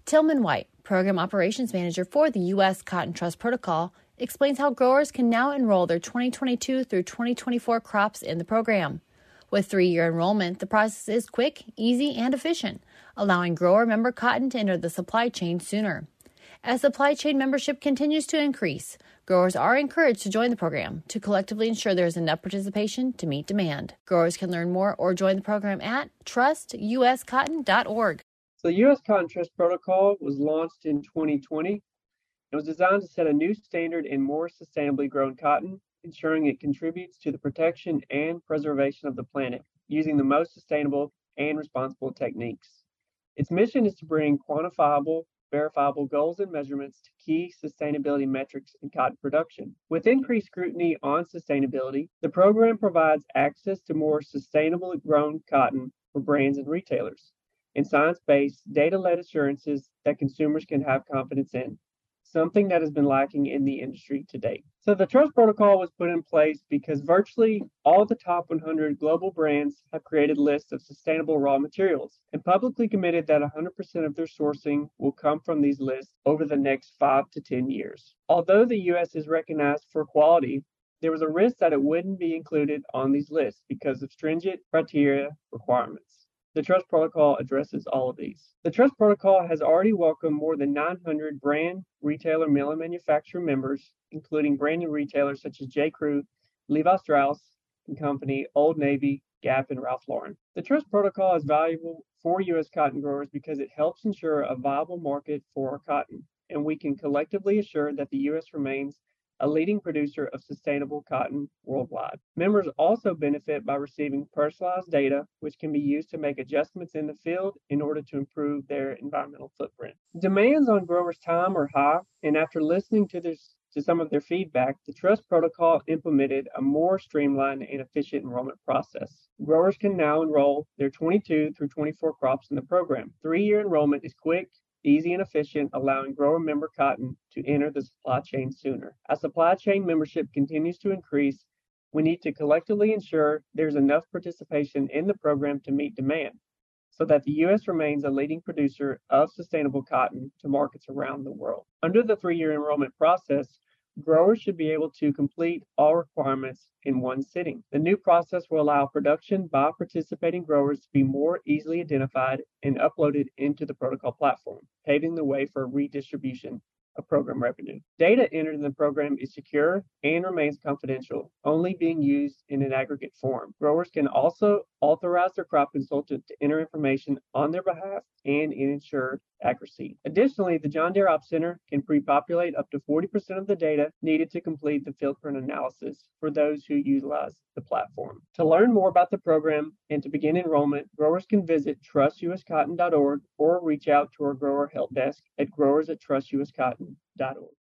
Tillman White, Program Operations Manager for the U.S. Cotton Trust Protocol, explains how growers can now enroll their 2022 through 2024 crops in the program. With 3-year enrollment, the process is quick, easy, and efficient, allowing grower member cotton to enter the supply chain sooner. As supply chain membership continues to increase, growers are encouraged to join the program to collectively ensure there is enough participation to meet demand. Growers can learn more or join the program at trustuscotton.org. So the U.S. Cotton Trust Protocol was launched in 2020. It was designed to set a new standard in more sustainably grown cotton, ensuring it contributes to the protection and preservation of the planet using the most sustainable and responsible techniques. Its mission is to bring quantifiable, verifiable goals and measurements to key sustainability metrics in cotton production. With increased scrutiny on sustainability, the program provides access to more sustainably grown cotton for brands and retailers, and science-based, data-led assurances that consumers can have confidence in, something that has been lacking in the industry to date. So the Trust Protocol was put in place because virtually all the top 100 global brands have created lists of sustainable raw materials and publicly committed that 100% of their sourcing will come from these lists over the next 5 to 10 years. Although the U.S. is recognized for quality, there was a risk that it wouldn't be included on these lists because of stringent criteria requirements. The Trust Protocol addresses all of these. The Trust Protocol has already welcomed more than 900 brand, retailer, mill, and manufacturer members, including brand new retailers such as J.Crew, Levi Strauss & Company, Old Navy, Gap, and Ralph Lauren. The Trust Protocol is valuable for U.S. cotton growers because it helps ensure a viable market for our cotton, and we can collectively assure that the U.S. remains a leading producer of sustainable cotton worldwide. Members also benefit by receiving personalized data, which can be used to make adjustments in the field in order to improve their environmental footprint. Demands on growers' time are high, and after listening to some of their feedback, the Trust Protocol implemented a more streamlined and efficient enrollment process. Growers can now enroll their 22 through 24 crops in the program. 3-year enrollment is quick, easy, and efficient, allowing grower member cotton to enter the supply chain sooner. As supply chain membership continues to increase, we need to collectively ensure there's enough participation in the program to meet demand, so that the U.S. remains a leading producer of sustainable cotton to markets around the world. Under the 3-year enrollment process, growers should be able to complete all requirements in one sitting. The new process will allow production by participating growers to be more easily identified and uploaded into the protocol platform, paving the way for redistribution of program revenue. Data entered in the program is secure and remains confidential, only being used in an aggregate form. Growers can also authorize their crop consultant to enter information on their behalf and ensure accuracy. Additionally, the John Deere Ops Center can pre-populate up to 40% of the data needed to complete the field print analysis for those who utilize the platform. To learn more about the program and to begin enrollment, growers can visit trustuscotton.org or reach out to our grower help desk at growers@trustuscotton.org.